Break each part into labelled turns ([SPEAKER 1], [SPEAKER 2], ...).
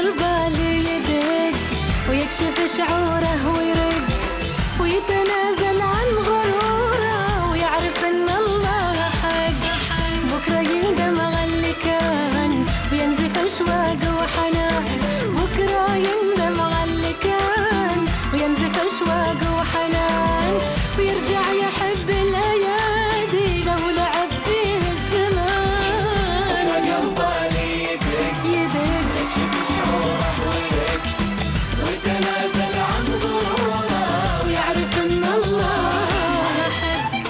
[SPEAKER 1] بالي يدق ويكشف شعوره ويرق ويتنازل عن غروره ويعرف ان الله حق. بكره يندم على اللي كان وينزف اشواق وحنان. بكره يندم على اللي كان وينزف اشواق وحنان ويرجع يحب الايادي لو لعب فيه الزمان.
[SPEAKER 2] قلبه يدق يكشف شعوره ويرق ويتنازل عن غروره
[SPEAKER 1] ويعرف ان الله حق.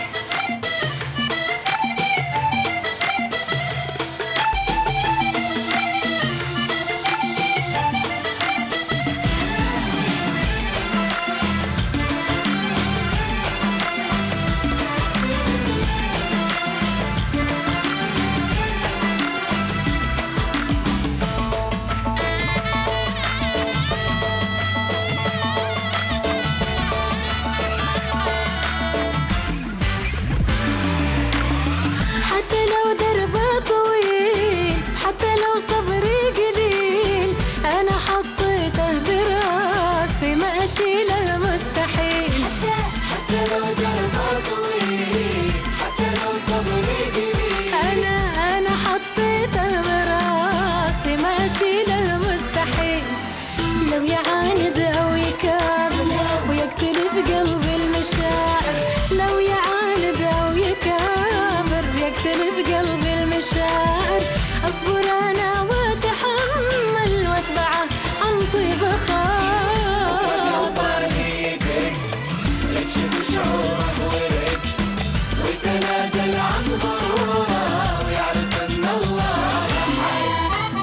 [SPEAKER 1] حتى لو دربه طويل حتى لو صبري قليل أنا حطيته براسي ما أشيله مستحيل.
[SPEAKER 2] حتى لو دربه طويل حتى لو صبري قليل
[SPEAKER 1] أنا حطيته براسي ما أشيله مستحيل. لو يعاند أو يكابر ويقتلف قلبي المشاعر. لو يعاند أو يكابر يقتلف قلبي المشاعر. أصبر أنا وأتحمل وأتبعه عن طيب خاطر.
[SPEAKER 2] قلبه يدق يكشف شعوره ويرق ويتنازل عن غروره ويعرف ان الله حق.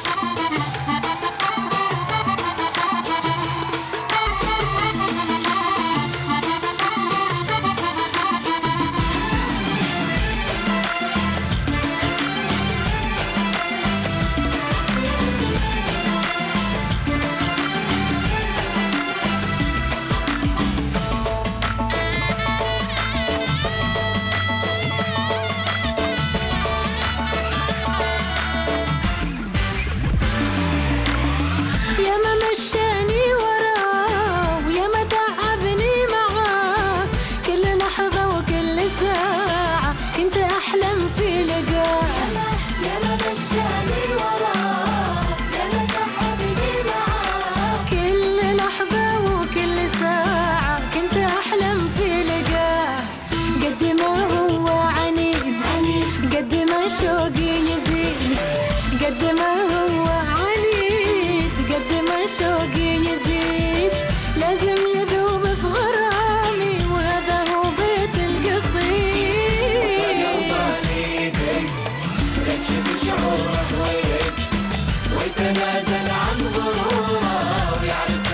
[SPEAKER 1] يا ما مشاني وراه ويا ما تعبني معاه. كل لحظة وكل ساعة كنت أحلم في لقاه.
[SPEAKER 2] يا ما مشاني وراه يا ما تعبني معاه.
[SPEAKER 1] كل لحظة وكل ساعة كنت أحلم في لقاه. قد ما هو عنيد قد ما شوقي يزيد. قد ما هو عنيد قد ما شوقي يزيد. لازم يذوب في غرامي وهذا هو بيت القصيد.
[SPEAKER 2] قلبه يدق يكشف شعوره ويرق ويتنازل عن غروره ويعرف